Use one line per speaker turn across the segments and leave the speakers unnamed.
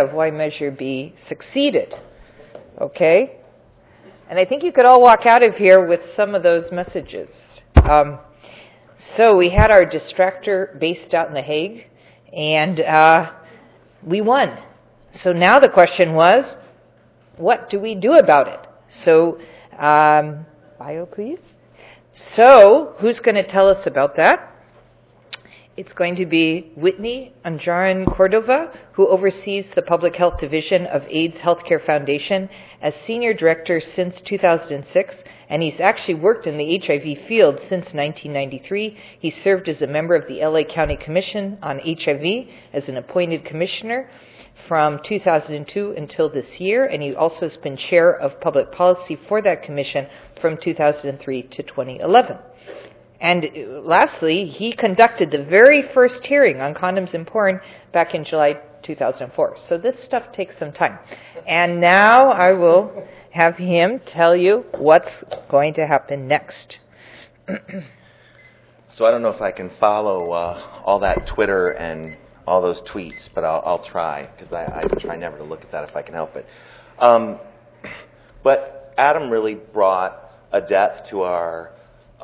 of why Measure B succeeded. Okay? And I think you could all walk out of here with some of those messages. So we had our distractor based out in The Hague, and we won. So now the question was, what do we do about it? So, bio, please. So, who's going to tell us about that? It's going to be Whitney Anjaran Cordova, who oversees the Public Health Division of AIDS Healthcare Foundation as Senior Director since 2006, and he's actually worked in the HIV field since 1993. He served as a member of the LA County Commission on HIV as an appointed commissioner from 2002 until this year, and he also has been chair of public policy for that commission from 2003 to 2011. And lastly, he conducted the very first hearing on condoms and porn back in July 2004. So this stuff takes some time. And now I will have him tell you what's going to happen next.
So I don't know if I can follow all that Twitter and all those tweets, but I'll try, because I try never to look at that if I can help it. But Adam really brought a depth to our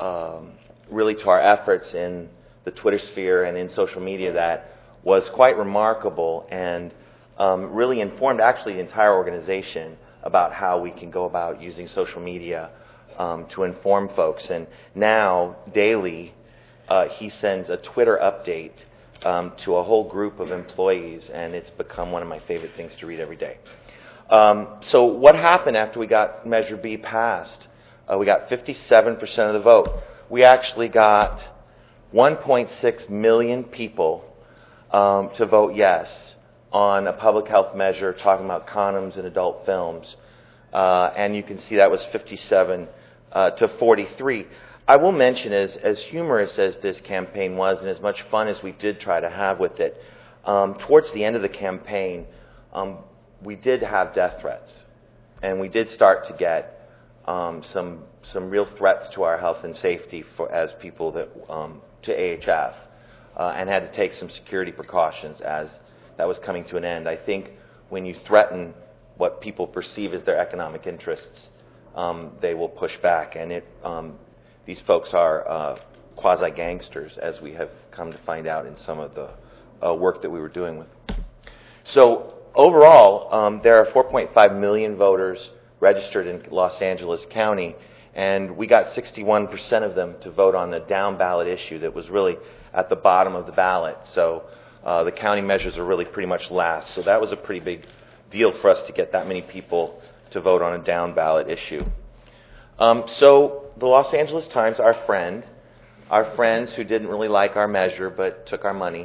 efforts in the Twitter sphere and in social media that was quite remarkable, and really informed actually the entire organization about how we can go about using social media to inform folks. And now, daily, he sends a Twitter update to a whole group of employees, and it's become one of my favorite things to read every day. So what happened after we got Measure B passed? We got 57% of the vote. We actually got 1.6 million people to vote yes on a public health measure talking about condoms and adult films. And you can see that was 57 to 43. I will mention, as humorous as this campaign was and as much fun as we did try to have with it, towards the end of the campaign, we did have death threats. And we did start to get some real threats to our health and safety as people that to AHF, and had to take some security precautions as that was coming to an end. I think when you threaten what people perceive as their economic interests, they will push back, and these folks are quasi-gangsters, as we have come to find out in some of the work that we were doing with. So overall, there are 4.5 million voters registered in Los Angeles County, and we got 61% of them to vote on the down ballot issue that was really at the bottom of the ballot. So the county measures are really pretty much last. So that was a pretty big deal for us to get that many people to vote on a down ballot issue. So the Los Angeles Times, our friends who didn't really like our measure but took our money,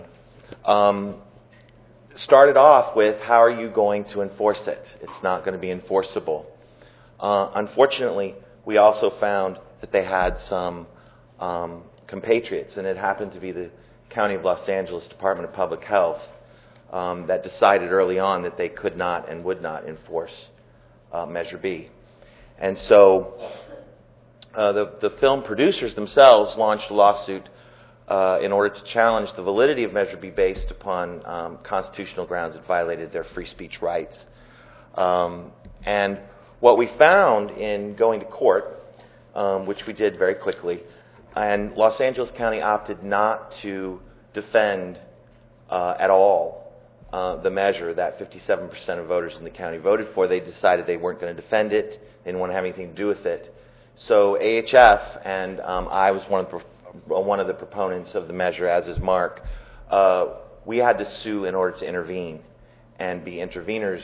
started off with, how are you going to enforce it? It's not going to be enforceable. Unfortunately, we also found that they had some compatriots, and it happened to be the County of Los Angeles Department of Public Health that decided early on that they could not and would not enforce Measure B. And so the film producers themselves launched a lawsuit in order to challenge the validity of Measure B based upon constitutional grounds that violated their free speech rights. And what we found in going to court, which we did very quickly, and Los Angeles County opted not to defend at all the measure that 57% of voters in the county voted for. They decided they weren't going to defend it. They didn't want to have anything to do with it. So AHF, and I was one of the proponents of the measure, as is Mark, we had to sue in order to intervene and be interveners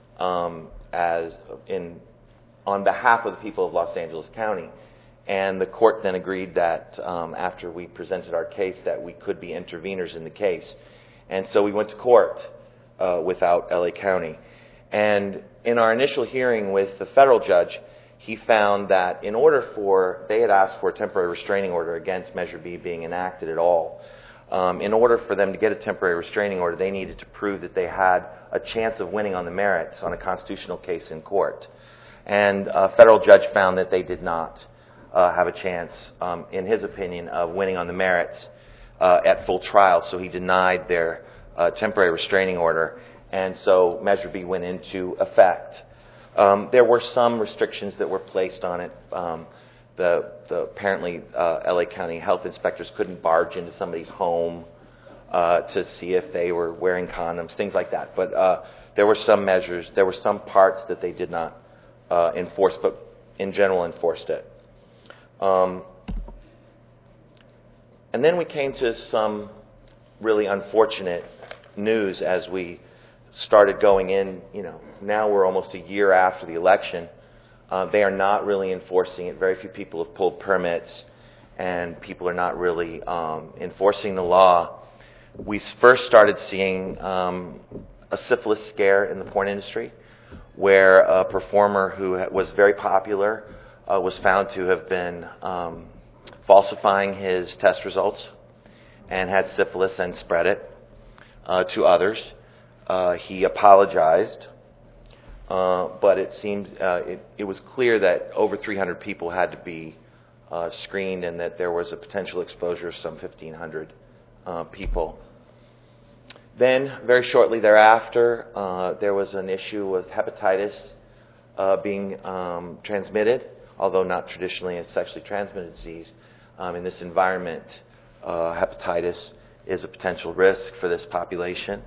on behalf of the people of Los Angeles County. And the court then agreed that after we presented our case that we could be interveners in the case. And so we went to court without LA County. And in our initial hearing with the federal judge, he found that they had asked for a temporary restraining order against Measure B being enacted at all. In order for them to get a temporary restraining order, they needed to prove that they had a chance of winning on the merits on a constitutional case in court. And a federal judge found that they did not have a chance, in his opinion, of winning on the merits at full trial. So he denied their temporary restraining order. And so Measure B went into effect. There were some restrictions that were placed on it. Apparently, LA County health inspectors couldn't barge into somebody's home to see if they were wearing condoms, things like that. But there were some measures, there were some parts that they did not enforce, but in general enforced it. And then we came to some really unfortunate news as we started going in. Now we're almost a year after the election. They are not really enforcing it. Very few people have pulled permits, and people are not really enforcing the law. We first started seeing a syphilis scare in the porn industry, where a performer who was very popular was found to have been falsifying his test results and had syphilis and spread it to others. He apologized, but it seems it was clear that over 300 people had to be screened, and that there was a potential exposure of some 1,500 people. Then, very shortly thereafter, there was an issue with hepatitis being transmitted, although not traditionally a sexually transmitted disease. In this environment, hepatitis is a potential risk for this population.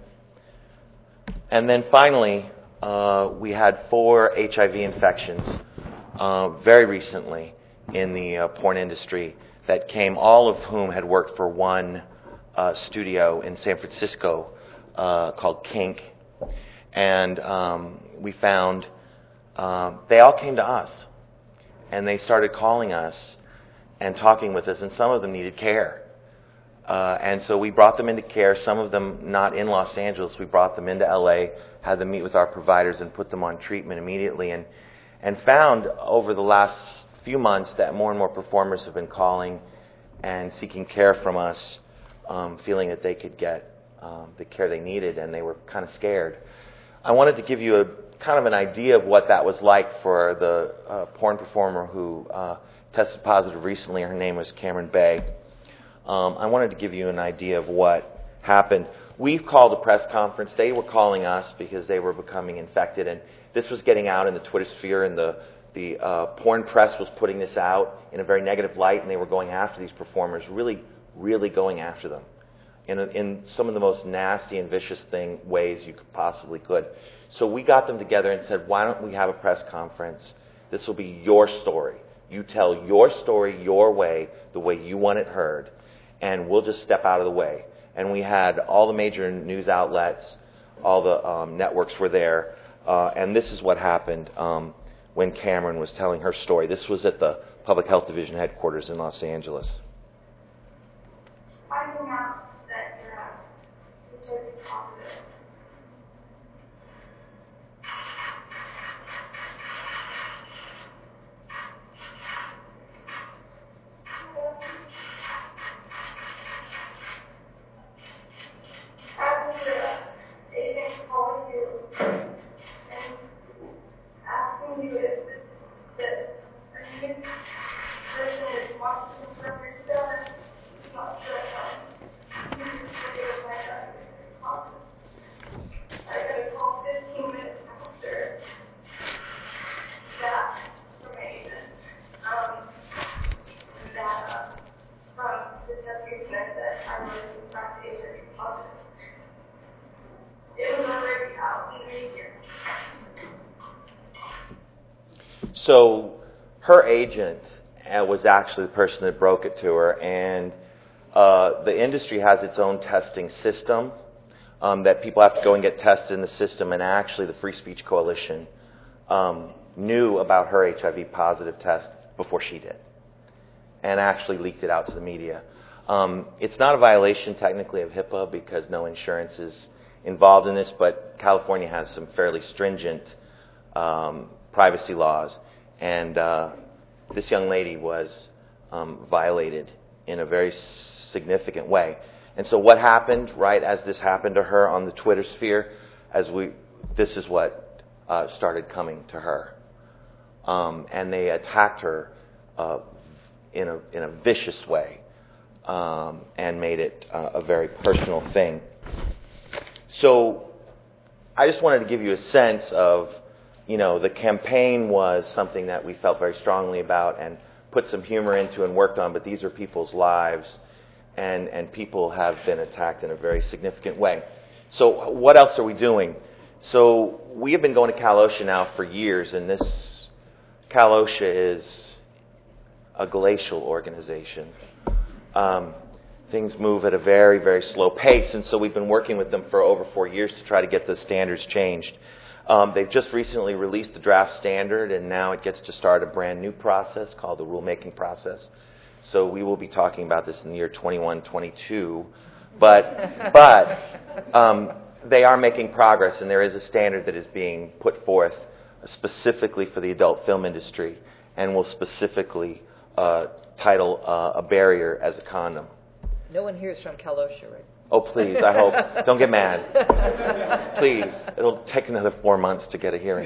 And then finally, we had 4 HIV infections very recently in the porn industry that came, all of whom had worked for one studio in San Francisco called Kink. And we found they all came to us, and they started calling us and talking with us, and some of them needed care. And so we brought them into care, some of them not in Los Angeles. We brought them into LA, had them meet with our providers, and put them on treatment immediately, and found over the last few months that more and more performers have been calling and seeking care from us, feeling that they could get the care they needed, and they were kind of scared. I wanted to give you a kind of an idea of what that was like for the porn performer who tested positive recently. Her name was Cameron Bay. I wanted to give you an idea of what happened. We've called a press conference. They were calling us because they were becoming infected, and this was getting out in the Twitter sphere, and the porn press was putting this out in a very negative light, and they were going after these performers, really going after them in some of the most nasty and vicious ways you possibly could. So we got them together and said, why don't we have a press conference? This will be your story. You tell your story your way, the way you want it heard, and we'll just step out of the way. And we had all the major news outlets, all the networks were there, and this is what happened when Cameron was telling her story. This was at the Public Health Division headquarters in Los Angeles.
Finding out that you're HIV positive. Having the agent calling you and asking you if that a new person wants to confirm your status, not sure how you can find out if it's positive. I got a call 15 minutes after that from my agent. That from the testing said that I was in fact HIV positive. It was already out in the media.
So her agent was actually the person that broke it to her, and the industry has its own testing system that people have to go and get tested in the system, and actually the Free Speech Coalition knew about her HIV positive test before she did, and actually leaked it out to the media. It's not a violation technically of HIPAA because no insurance is involved in this, but California has some fairly stringent privacy laws, and this young lady was violated in a very significant way. And so what happened right as this happened to her on the Twitter sphere, this is what started coming to her. And they attacked her in a vicious way and made it a very personal thing. So I just wanted to give you a sense of, the campaign was something that we felt very strongly about and put some humor into and worked on, but these are people's lives, and people have been attacked in a very significant way. So what else are we doing? So we have been going to Cal OSHA now for years, and this Cal OSHA is a glacial organization. Things move at a very, very slow pace, and so we've been working with them for over 4 years to try to get the standards changed. They've just recently released the draft standard, and now it gets to start a brand new process called the rulemaking process. So we will be talking about this in the year 21-22, but they are making progress, and there is a standard that is being put forth specifically for the adult film industry, and will specifically title a barrier as a condom.
No one here is from Cal OSHA, right?
Oh, please, I hope. Don't get mad. Please. It'll take another 4 months to get a hearing.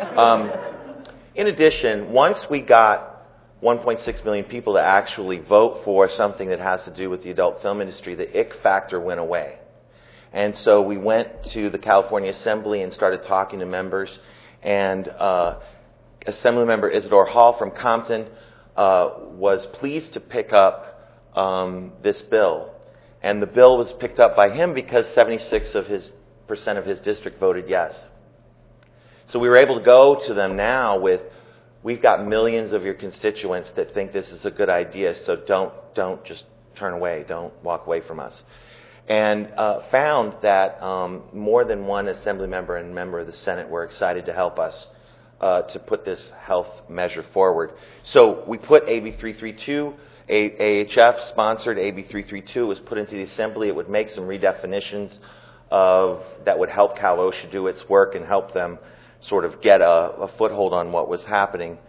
In addition, once we got 1.6 million people to actually vote for something that has to do with the adult film industry, the ick factor went away. And so we went to the California Assembly and started talking to members. And Assemblymember Isidore Hall from Compton was pleased to pick up this bill. And the bill was picked up by him because 76% of his district voted yes. So we were able to go to them now with, we've got millions of your constituents that think this is a good idea, so don't just turn away, don't walk away from us. And found that more than one assembly member and member of the Senate were excited to help us to put this health measure forward. So we put AB 332, AHF sponsored AB 332. It was put into the Assembly. It would make some redefinitions that would help Cal OSHA do its work and help them sort of get a foothold on what was happening.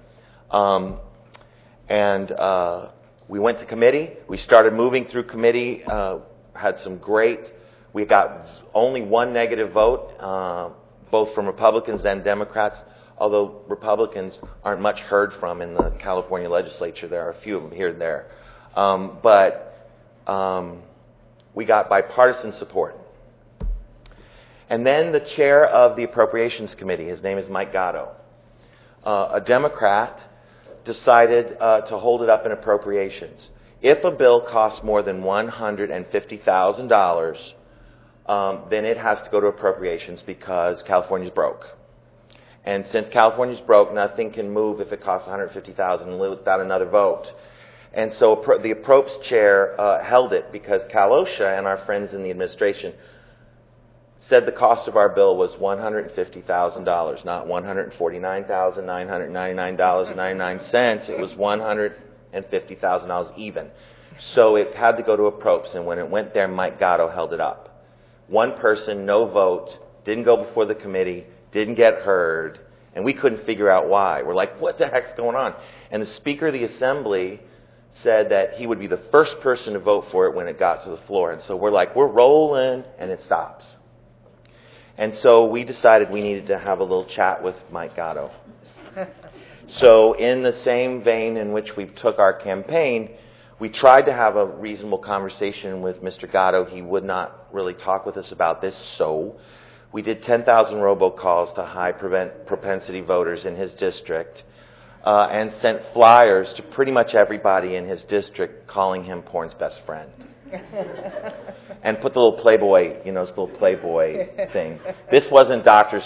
We went to committee. We started moving through committee. We got only one negative vote, both from Republicans and Democrats, although Republicans aren't much heard from in the California legislature. There are a few of them here and there. We got bipartisan support. And then the chair of the Appropriations Committee, his name is Mike Gatto, a Democrat, decided to hold it up in appropriations. If a bill costs more than $150,000, then it has to go to appropriations because California's broke. And since California's broke, nothing can move if it costs $150,000 without another vote. And so the Approps chair held it because Cal OSHA and our friends in the administration said the cost of our bill was $150,000, not $149,999.99. It was $150,000 even. So it had to go to Approps, and when it went there, Mike Gatto held it up. One person, no vote, didn't go before the committee, didn't get heard, and we couldn't figure out why. We're like, what the heck's going on? And the Speaker of the Assembly said that he would be the first person to vote for it when it got to the floor. And so we're like, we're rolling, and it stops. And so we decided we needed to have a little chat with Mike Gatto. So in the same vein in which we took our campaign, we tried to have a reasonable conversation with Mr. Gatto. He would not really talk with us about this, so we did 10,000 robocalls to high propensity voters in his district and sent flyers to pretty much everybody in his district calling him porn's best friend. And put the little Playboy, this little Playboy thing. This wasn't doctors.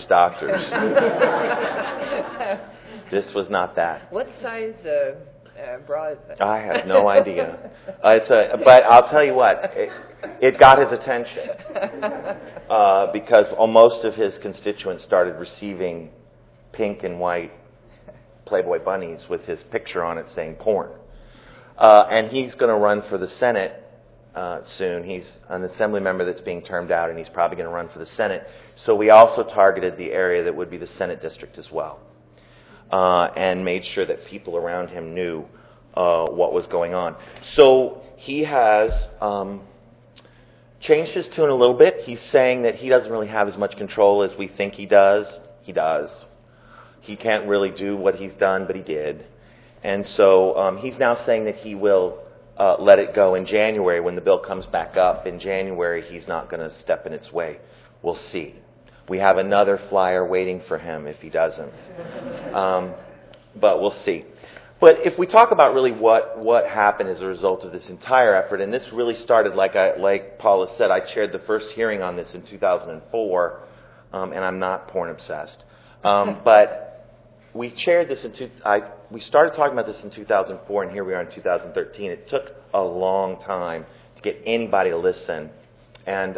This was not that.
What size bra is that?
I have no idea. But I'll tell you what, it got his attention because most of his constituents started receiving pink and white Playboy bunnies with his picture on it saying porn. And he's going to run for the Senate soon. He's an assembly member that's being termed out, and he's probably going to run for the Senate. So we also targeted the area that would be the Senate district as well, and made sure that people around him knew what was going on. So he has changed his tune a little bit. He's saying that he doesn't really have as much control as we think he does. He does. He can't really do what he's done, but he did. And so he's now saying that he will let it go in January. When the bill comes back up in January, he's not going to step in its way. We'll see. we have another flyer waiting for him if he doesn't. But we'll see. But if we talk about really what happened as a result of this entire effort, and this really started, like Paula said, I chaired the first hearing on this in 2004, and I'm not porn obsessed. But we chaired this we started talking about this in 2004, and here we are in 2013. It took a long time to get anybody to listen. And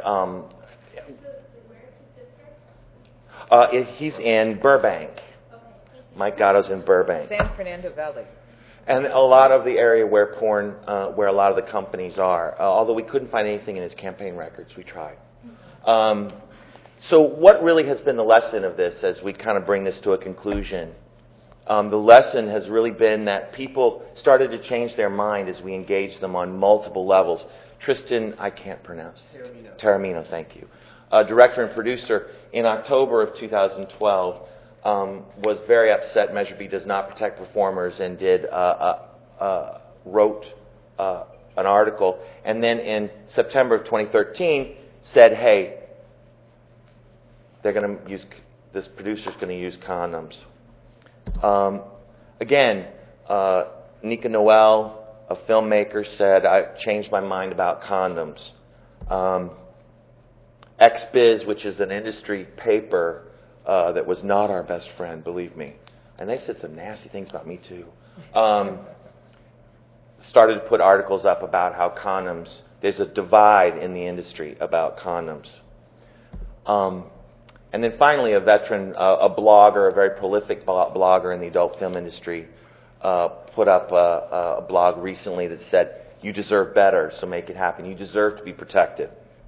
he's in Burbank. Mike Gatto's in Burbank.
San Fernando Valley.
And a lot of the area where where a lot of the companies are. Although we couldn't find anything in his campaign records, we tried. So what really has been the lesson of this as we kind of bring this to a conclusion? The lesson has really been that people started to change their mind as we engaged them on multiple levels. Tristan, I can't pronounce. Taormino, thank you. Director and producer, in October of 2012, was very upset Measure B does not protect performers and wrote an article. And then in September of 2013 said, hey, this producer's going to use condoms. Again, Nika Noel, a filmmaker, said, I changed my mind about condoms. XBiz, which is an industry paper that was not our best friend, believe me. And they said some nasty things about me, too. Started to put articles up about how condoms, there's a divide in the industry about condoms. And then finally, a veteran, a blogger, a very prolific blogger in the adult film industry, put up a blog recently that said, you deserve better, so make it happen. You deserve to be protected.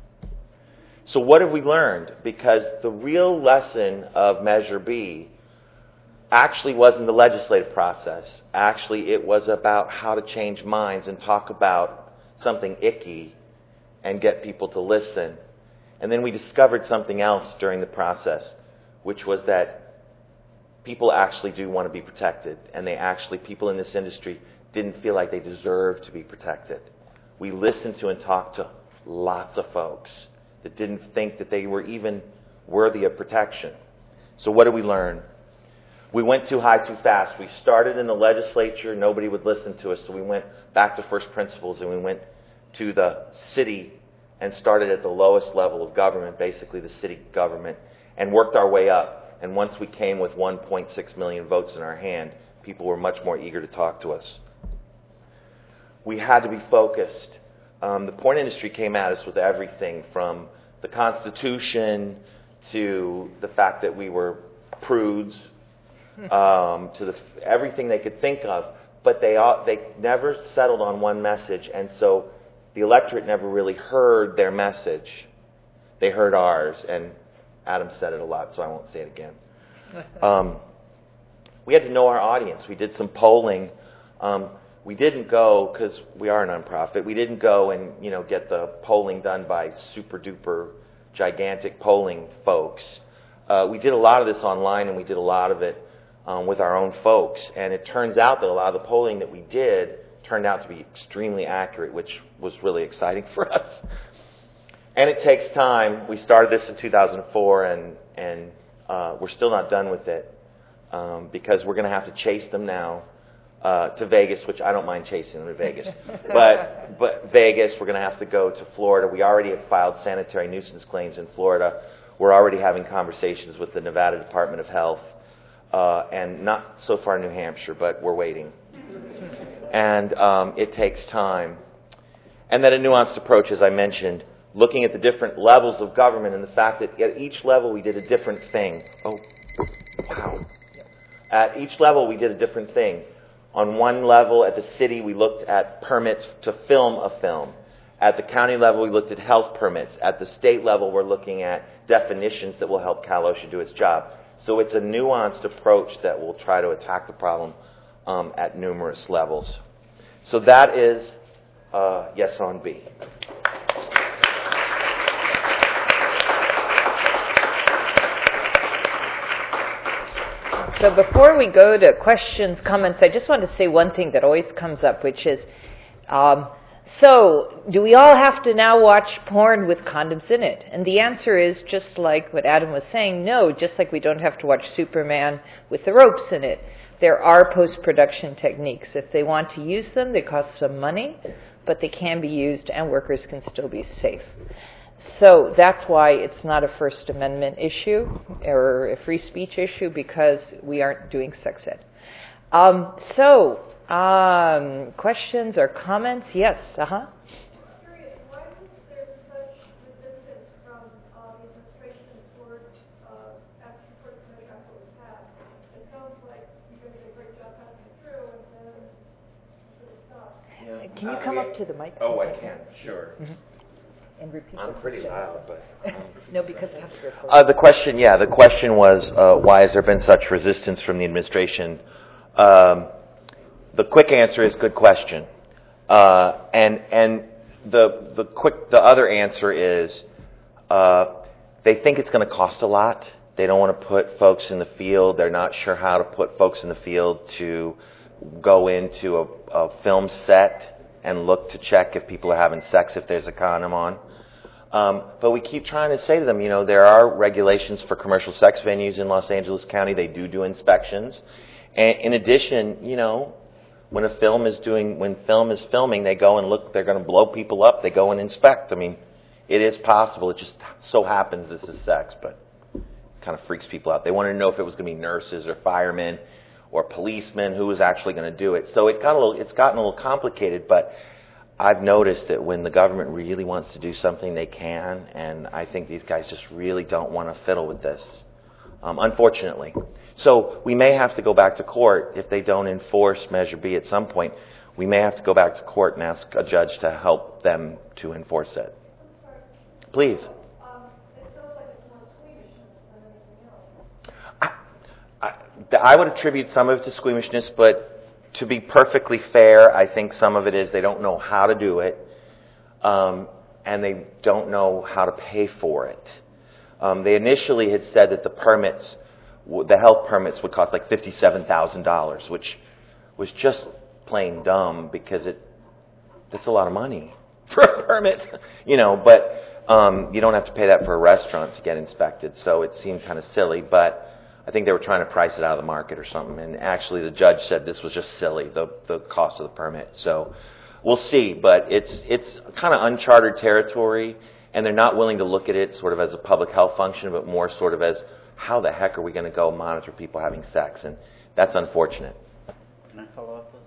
So what have we learned? Because the real lesson of Measure B actually wasn't the legislative process. Actually, it was about how to change minds and talk about something icky and get people to listen. And then we discovered something else during the process, which was that people actually do want to be protected. And people in this industry didn't feel like they deserved to be protected. We listened to and talked to lots of folks that didn't think that they were even worthy of protection. So what did we learn? We went too high too fast. We started in the legislature, nobody would listen to us, so we went back to first principles and we went to the city and started at the lowest level of government, basically the city government, and worked our way up. And once we came with 1.6 million votes in our hand, people were much more eager to talk to us. We had to be focused. The porn industry came at us with everything from the Constitution to the fact that we were prudes, to everything they could think of. But they never settled on one message, and so the electorate never really heard their message. They heard ours, and Adam said it a lot, so I won't say it again. We had to know our audience. We did some polling. We didn't go, because we are a nonprofit, we didn't go and get the polling done by super duper gigantic polling folks. We did a lot of this online, and we did a lot of it with our own folks. And it turns out that a lot of the polling that we did turned out to be extremely accurate, which was really exciting for us. And it takes time. We started this in 2004, and we're still not done with it because we're going to have to chase them now to Vegas, which I don't mind chasing them to Vegas. But Vegas, we're going to have to go to Florida. We already have filed sanitary nuisance claims in Florida. We're already having conversations with the Nevada Department of Health, and not so far New Hampshire, but we're waiting. And it takes time. And then a nuanced approach, as I mentioned, looking at the different levels of government and the fact that at each level we did a different thing. Oh, wow. At each level we did a different thing. On one level, at the city, we looked at permits to film a film. At the county level, we looked at health permits. At the state level, we're looking at definitions that will help Cal OSHA do its job. So it's a nuanced approach that will try to attack the problem at numerous levels. So that is Yes on B.
So before we go to questions, comments, I just want to say one thing that always comes up, which is So, do we all have to now watch porn with condoms in it? And the answer is, just like what Adam was saying, no, just like we don't have to watch Superman with the ropes in it. There are post-production techniques. If they want to use them, they cost some money, but they can be used and workers can still be safe. So that's why it's not a First Amendment issue or a free speech issue, because we aren't doing sex ed. Questions or comments? Yes.
I'm curious, why is there such resistance from the administration towards asking for the Connecticut Act was passed? It sounds like you're going to do a great job passing it through, and then it stops.
Yeah.
Can you come up to the mic?
Oh, I can. Sure.
Mm-hmm. And repeat.
I'm pretty loud, but
no, because it has to record.
the question was why has there been such resistance from the administration? The quick answer is good question, and the other answer is they think it's going to cost a lot. They don't want to put folks in the field. They're not sure how to put folks in the field to go into a film set and look to check if people are having sex if there's a condom on. But we keep trying to say to them, there are regulations for commercial sex venues in Los Angeles County. They do inspections. And in addition, when film is filming, they go and look. They're going to blow people up. They go and inspect. I mean, it is possible. It just so happens this is sex, but it kind of freaks people out. They wanted to know if it was going to be nurses or firemen or policemen who was actually going to do it. So it's gotten a little complicated, but I've noticed that when the government really wants to do something, they can, and I think these guys just really don't want to fiddle with this, unfortunately. So we may have to go back to court if they don't enforce Measure B at some point. We may have to go back to court and ask a judge to help them to enforce it. Please.
It sounds like it's more squeamishness than anything else.
I would attribute some of it to squeamishness, but to be perfectly fair, I think some of it is they don't know how to do it, and they don't know how to pay for it. They initially had said that the health permits would cost like $57,000, which was just plain dumb because that's a lot of money for a permit, but you don't have to pay that for a restaurant to get inspected, so it seemed kind of silly, but I think they were trying to price it out of the market or something, and actually the judge said this was just silly, the cost of the permit. So we'll see, but it's kind of uncharted territory, and they're not willing to look at it sort of as a public health function, but more sort of as how the heck are we going to go monitor people having sex, and that's unfortunate.
Can I follow up with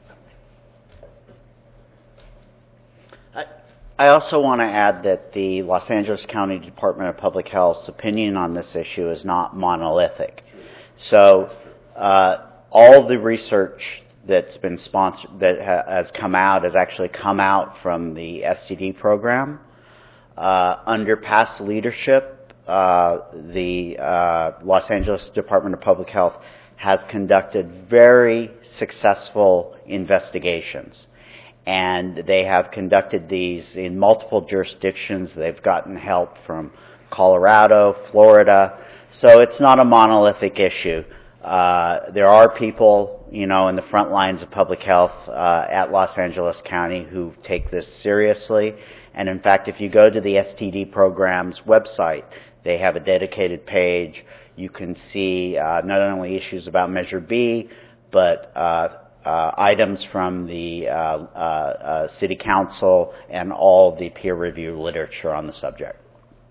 I also want to add that the Los Angeles County Department of Public Health's opinion on this issue is not monolithic. So all the research that's been sponsored, that has come out, has actually come out from the STD program. Under past leadership, the Los Angeles Department of Public Health has conducted very successful investigations. And they have conducted these in multiple jurisdictions. They've gotten help from Colorado, Florida. So it's not a monolithic issue. There are people, in the front lines of public health at Los Angeles County who take this seriously. And in fact, if you go to the STD program's website, they have a dedicated page. You can see not only issues about Measure B, but items from the City Council and all the peer review literature on the subject.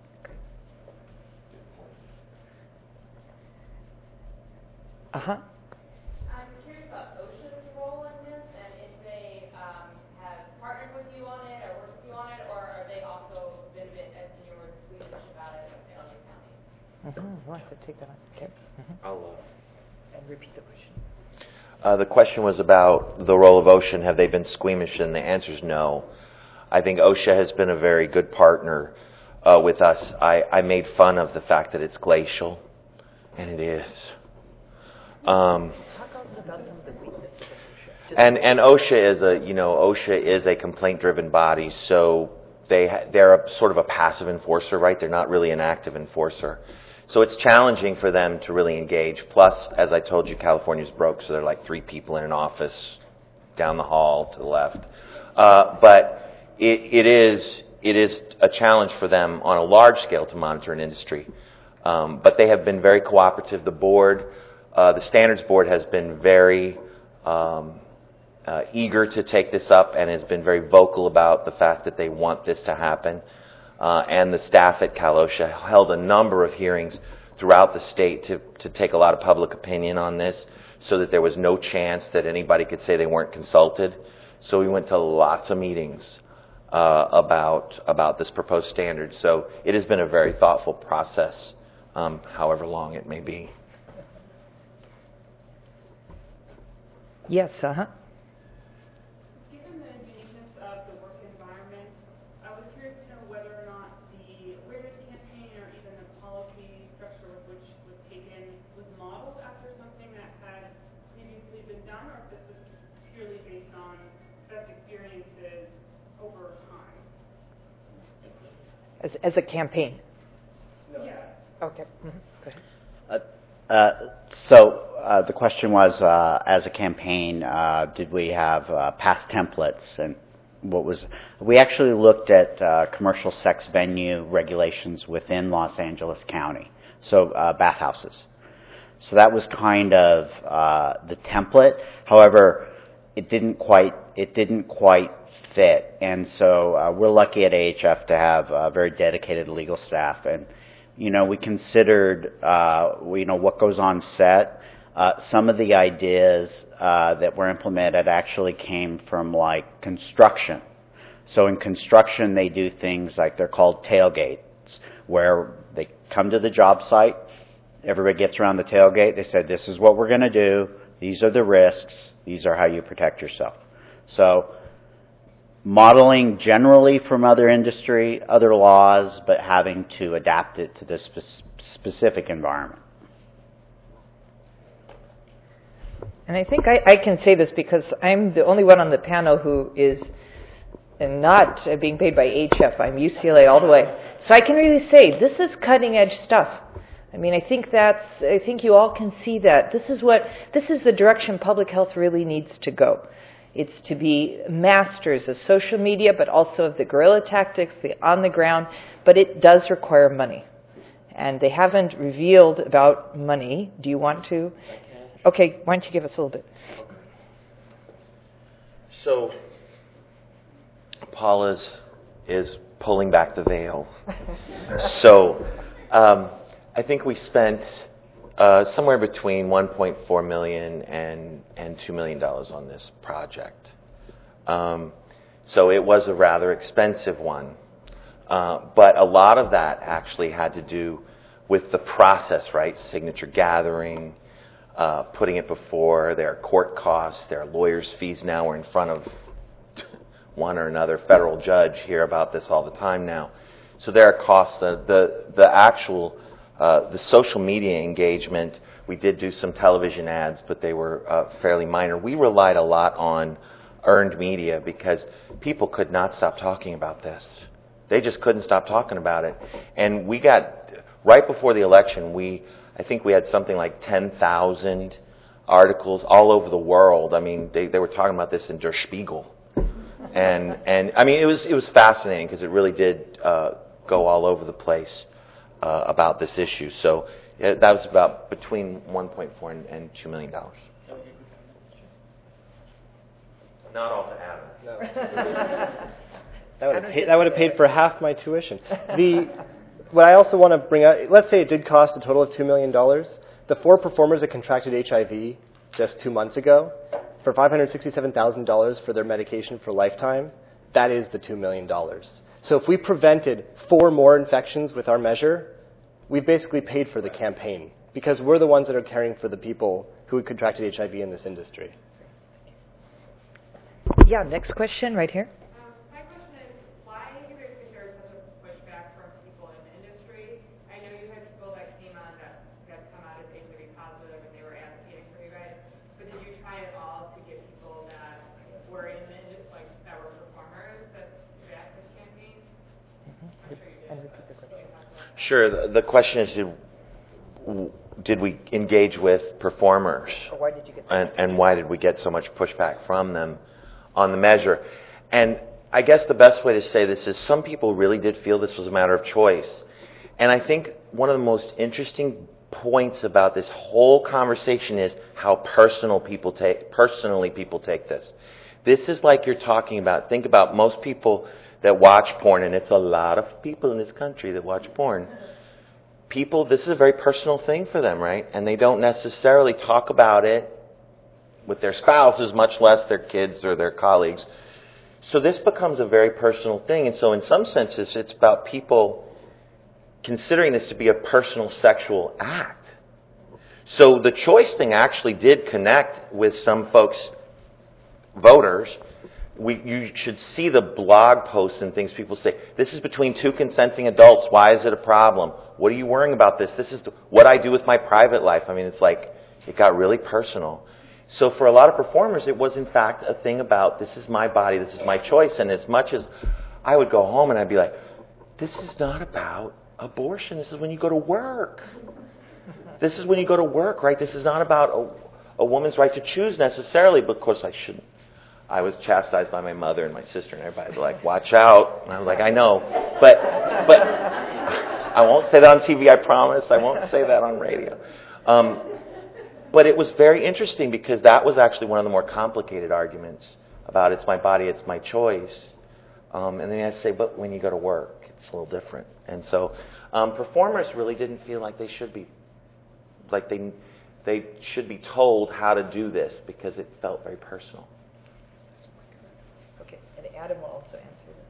Uh-huh.
I'm curious about OSHA's role in this, and if they have partnered with you on it or worked with you on it, or are they also been a bit, as you were squeamish about it in LA County?
Mm-hmm. Well, I could take that on. Okay.
I'll
And repeat the question.
The question was about the role of OSHA, have they been squeamish? And the answer is no. I think OSHA has been a very good partner with us. I made fun of the fact that it's glacial, and it is.
Talk also about some of the weaknesses of OSHA.
And OSHA is a complaint-driven body, so they're a sort of a passive enforcer, right? They're not really an active enforcer. So it's challenging for them to really engage. Plus, as I told you, California's broke, so there are like 3 people in an office down the hall to the left. But it is a challenge for them on a large scale to monitor an industry. But they have been very cooperative. The board, the standards board, has been very eager to take this up and has been very vocal about the fact that they want this to happen. And the staff at Cal OSHA held a number of hearings throughout the state to take a lot of public opinion on this, so that there was no chance that anybody could say they weren't consulted. So we went to lots of meetings about this proposed standard. So it has been a very thoughtful process, however long it may be.
Yes,
Given the uniqueness of the work environment, I was curious to know whether or not the awareness campaign or even the policy structure with which was taken was modeled after something that had previously been done, or if this was purely based on best experiences over time.
as a campaign.
No. Yeah.
Okay. Mm-hmm. Go ahead.
So the question was, as a campaign, did we have past templates, and what was? We actually looked at commercial sex venue regulations within Los Angeles County, so bathhouses. So that was kind of the template. However, it didn't quite fit, and so we're lucky at AHF to have a very dedicated legal staff. And we considered, what goes on set. Some of the ideas that were implemented actually came from, like, construction. So in construction, they do things like, they're called tailgates, where they come to the job site, everybody gets around the tailgate, they said, this is what we're going to do, these are the risks, these are how you protect yourself. So modeling generally from other industry, other laws, but having to adapt it to this specific environment.
And I think I can say this because I'm the only one on the panel who is not being paid by HF. I'm UCLA all the way. So I can really say this is cutting edge stuff. I mean, I think you all can see that. This is the direction public health really needs to go. It's to be masters of social media, but also of the guerrilla tactics, the on the ground, but it does require money. And they haven't revealed about money. Do you want to? Okay, why don't you give us a little bit?
So Paul is pulling back the veil. So I think we spent somewhere between $1.4 million and $2 million on this project. So it was a rather expensive one. But a lot of that actually had to do with the process, right? Signature gathering, putting it before their court costs, their lawyers' fees. Now we're in front of one or another federal judge, hear about this all the time now. So there are costs. The actual the social media engagement, we did do some television ads, but they were fairly minor. We relied a lot on earned media because people could not stop talking about this. They just couldn't stop talking about it. And we got, right before the election, I think we had something like 10,000 articles all over the world. I mean, they were talking about this in Der Spiegel. And I mean, it was fascinating because it really did go all over the place about this issue. So that was about between 1.4 and $2 million. Not all to Adam.
No. That would have paid for half my tuition. What I also want to bring up, let's say it did cost a total of $2 million. The 4 performers that contracted HIV just 2 months ago, for $567,000 for their medication for lifetime, that is the $2 million. So if we prevented 4 more infections with our measure, we've basically paid for the campaign because we're the ones that are caring for the people who contracted HIV in this industry.
Yeah, next question right here.
My question is, why do you guys think there was such a pushback from people in the industry? I know you had people that came on that come out as HIV positive and they were advocating for you guys, but did you try at all to get people that were in the industry, like that were performers, that back this campaign? I'm sure you did.
Sure. The question is, did we engage with performers?
Or why did you get
and why did we get so much pushback from them on the measure? And I guess the best way to say this is some people really did feel this was a matter of choice. And I think one of the most interesting points about this whole conversation is how personally people take this. This is like you're talking about, think about most people that watch porn, and it's a lot of people in this country that watch porn. People, this is a very personal thing for them, right? And they don't necessarily talk about it with their spouses, much less their kids or their colleagues. So this becomes a very personal thing. And so in some senses, it's about people considering this to be a personal sexual act. So the choice thing actually did connect with some folks, voters. You should see the blog posts and things people say, this is between two consenting adults. Why is it a problem? What are you worrying about this? This is what I do with my private life. I mean, it's like, it got really personal. So for a lot of performers, it was in fact a thing about, this is my body, this is my choice. And as much as I would go home and I'd be like, this is not about abortion. This is when you go to work. This is when you go to work, right? This is not about a woman's right to choose necessarily, but of course I shouldn't. I was chastised by my mother and my sister and everybody was like, watch out. And I was like, I know. But I won't say that on TV, I promise. I won't say that on radio. But it was very interesting because that was actually one of the more complicated arguments about it's my body, it's my choice. And then you had to say, but when you go to work, it's a little different. And so performers really didn't feel like they should be, like they should be told how to do this because it felt very personal.
Okay, and Adam will also answer this.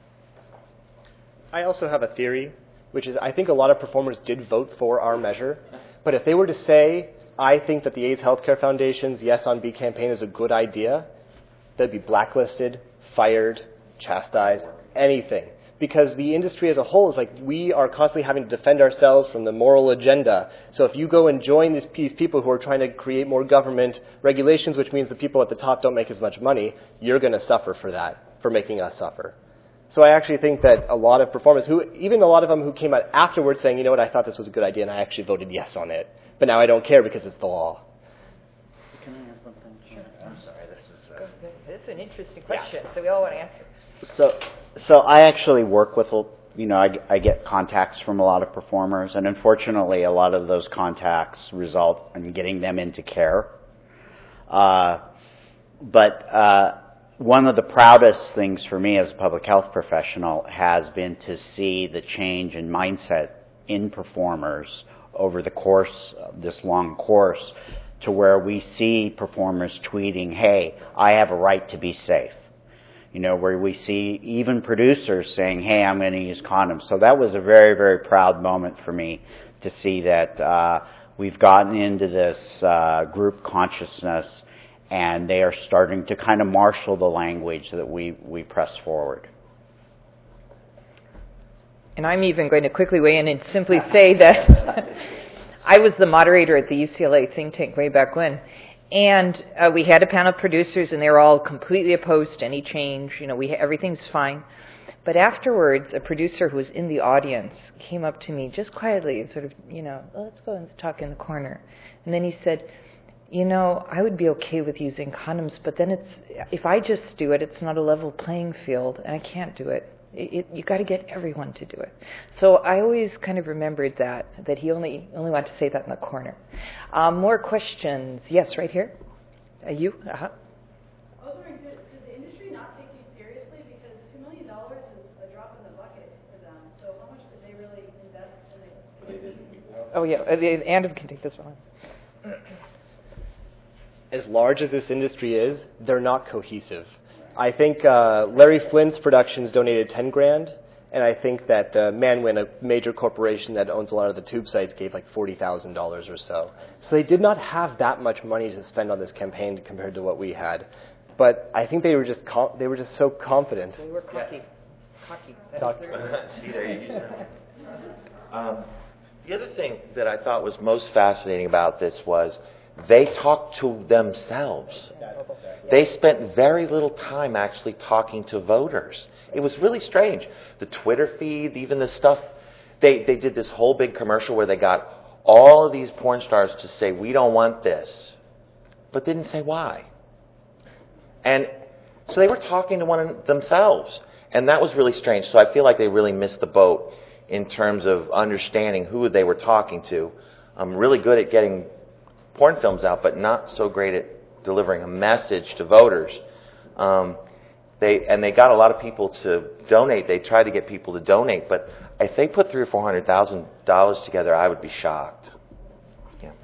I also have a theory, which is I think a lot of performers did vote for our measure. But if they were to say, I think that the AIDS Healthcare Foundation's Yes on B campaign is a good idea, they'd be blacklisted, fired, chastised, anything. Because the industry as a whole is like, we are constantly having to defend ourselves from the moral agenda. So if you go and join these people who are trying to create more government regulations, which means the people at the top don't make as much money, you're going to suffer for that, for making us suffer. So I actually think that a lot of performers, even a lot of them who came out afterwards saying, you know what, I thought this was a good idea and I actually voted yes on it. But now I don't care because it's the law.
Can I ask something? I'm sorry,
This is an interesting question, so we all want to answer.
So I actually work with, I get contacts from a lot of performers, and unfortunately a lot of those contacts result in getting them into care. But one of the proudest things for me as a public health professional has been to see the change in mindset in performers over the course of this long course to where we see performers tweeting, hey, I have a right to be safe. Where we see even producers saying, hey, I'm going to use condoms. So that was a very, very proud moment for me to see that we've gotten into this group consciousness and they are starting to kind of marshal the language that we press forward.
And I'm even going to quickly weigh in and simply say that I was the moderator at the UCLA think tank way back when. And we had a panel of producers, and they were all completely opposed to any change. Everything's fine. But afterwards, a producer who was in the audience came up to me just quietly and sort of, let's go and talk in the corner. And then he said, I would be okay with using condoms, but then if I just do it, it's not a level playing field, and I can't do it. You got to get everyone to do it. So I always kind of remembered that he only wanted to say that in the corner. More questions? Yes, right here. You? Uh-huh.
I was wondering, did the industry not take you seriously? Because $2 million is a drop in the bucket for them. So how much did they really invest in it?
Oh, yeah. Adam can take this one.
As large as this industry is, they're not cohesive. I think Larry Flynt's Productions donated $10,000, and I think that Manwin, a major corporation that owns a lot of the tube sites, gave like $40,000 or so. So they did not have that much money to spend on this campaign compared to what we had. But I think they were just so confident.
They were cocky.
Yeah.
Cocky.
See, there you use that. The other thing that I thought was most fascinating about this was they talked to themselves. They spent very little time actually talking to voters. It was really strange. The Twitter feed, even the stuff, they did this whole big commercial where they got all of these porn stars to say, we don't want this, but didn't say why. And So they were talking to one themselves. And that was really strange. So I feel like they really missed the boat in terms of understanding who they were talking to. Really good at getting porn films out, but not so great at delivering a message to voters. They got a lot of people to donate. They tried to get people to donate, but if they put $300,000 or $400,000 together, I would be shocked. Yeah.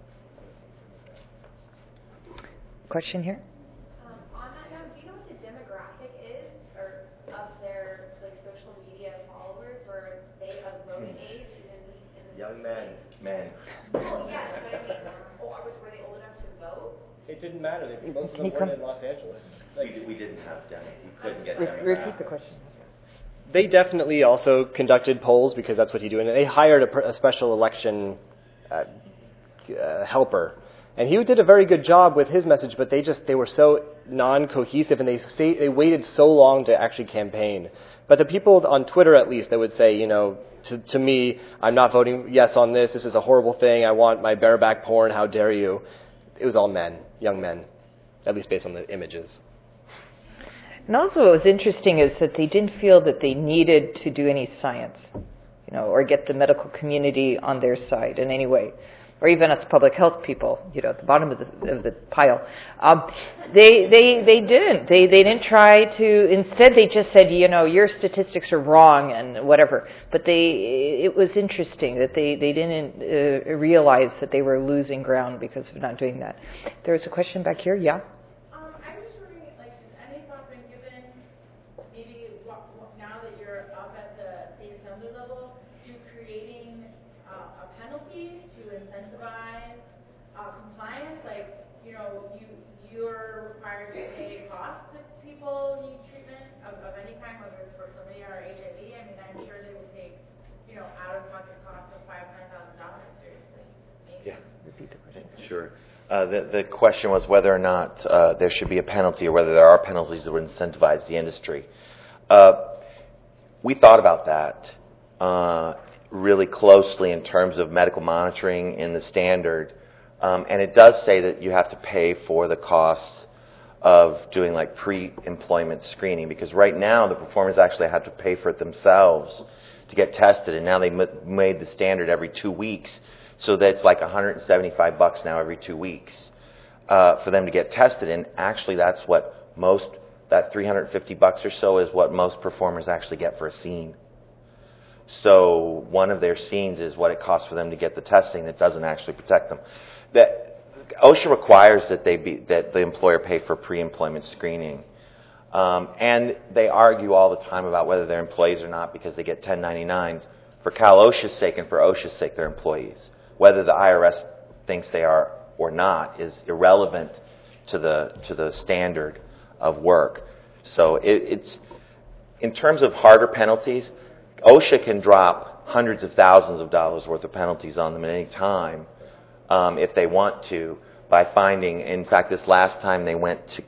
Question here?
On that note, do you know what the demographic is or of their social media followers, or they of voting age in the
Young men.
Well, yeah, but I mean, were they old enough to vote?
It didn't matter. Most of them weren't in Los Angeles.
We didn't have them. We couldn't get
Repeat the question.
They definitely also conducted polls because that's what he did. And they hired a special election helper. And he did a very good job with his message, but they were so non-cohesive, and they waited so long to actually campaign. But the people on Twitter, at least, they would say, to me, I'm not voting yes on this. This is a horrible thing. I want my bareback porn. How dare you? It was all men, young men, at least based on the images.
And also what was interesting is that they didn't feel that they needed to do any science, or get the medical community on their side in any way, or even us public health people, at the bottom of the pile. They didn't. They didn't try to. Instead, they just said, your statistics are wrong and whatever. But it was interesting that they didn't realize that they were losing ground because of not doing that. There was a question back here. Yeah.
I was just wondering, has any thought been given, maybe now that you're up at the state assembly level, to creating a penalty to incentivize compliance? You're required to pay costs if people need treatment of any kind, whether it's for chlamydia or HIV. I mean, I'm sure they would take, out-of-pocket costs of $500,000 seriously.
Yeah. Repeat the question. Sure. The question was whether or not there should be a penalty, or whether there are penalties that would incentivize the industry. We thought about that really closely in terms of medical monitoring in the standard, and it does say that you have to pay for the costs of doing pre-employment screening, because right now the performers actually have to pay for it themselves to get tested, and now they made the standard every 2 weeks. So that's like $175 now every 2 weeks for them to get tested. And actually that's what that $350 or so is what most performers actually get for a scene. So one of their scenes is what it costs for them to get the testing that doesn't actually protect them. OSHA requires that the employer pay for pre-employment screening. And they argue all the time about whether they're employees or not because they get 1099s. For Cal OSHA's sake and for OSHA's sake, they're employees. Whether the IRS thinks they are or not is irrelevant to the standard of work. So it's in terms of harder penalties, OSHA can drop hundreds of thousands of dollars worth of penalties on them at any time if they want to, by finding. In fact, this last time they went to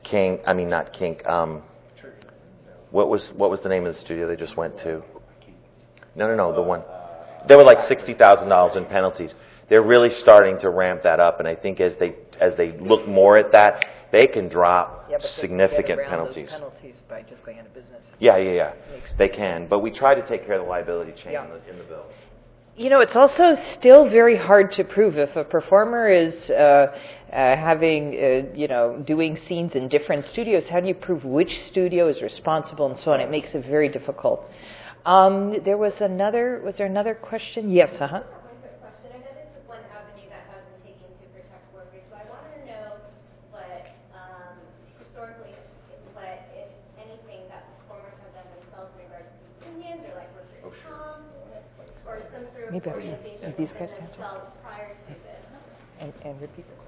what was the name of the studio they just went to? No, the one. There were like $60,000 in penalties. They're really starting to ramp that up, and I think as they look more at that, they can drop significant penalties.
Those penalties by just going out of business.
Yeah. They can, but we try to take care of the liability chain in the bill.
It's also still very hard to prove if a performer is doing scenes in different studios. How do you prove which studio is responsible and so on? It makes it very difficult. Was there another question? Yes.
One quick question. I know this is one avenue that has been taken to protect workers, so I wanted to know historically, if anything that performers have done themselves in regards to unions or workers' comp, or some sort of organization within themselves prior to this.
And repeat the question.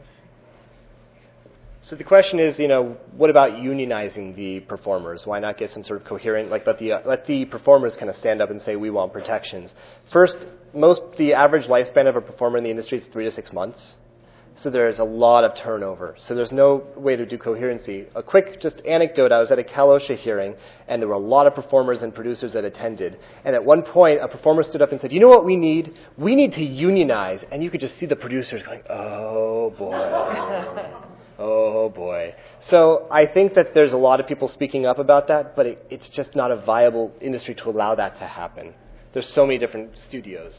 So the question is, what about unionizing the performers? Why not get some sort of coherent, let the performers kind of stand up and say, we want protections. First, the average lifespan of a performer in the industry is 3 to 6 months. So there's a lot of turnover. So there's no way to do coherency. A quick just anecdote, I was at a Cal OSHA hearing, and there were a lot of performers and producers that attended. And at one point, a performer stood up and said, you know what we need? We need to unionize. And you could just see the producers going, oh boy. Oh boy. So I think that there's a lot of people speaking up about that, but it's just not a viable industry to allow that to happen. There's so many different studios.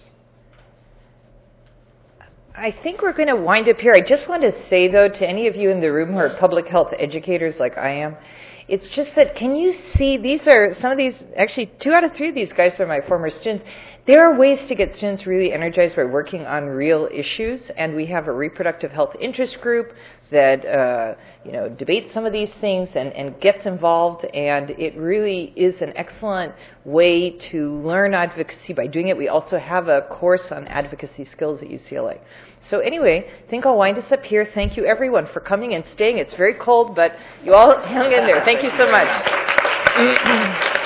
I think we're going to wind up here. I just want to say, though, to any of you in the room who are public health educators like I am, it's just that, can you see, these are some of these, actually 2 out of 3 of these guys are my former students. There are ways to get students really energized by working on real issues, and we have a reproductive health interest group that debates some of these things and gets involved, and it really is an excellent way to learn advocacy by doing it. We also have a course on advocacy skills at UCLA. So anyway, I think I'll wind us up here. Thank you, everyone, for coming and staying. It's very cold, but you all hung in there. Thank you so much.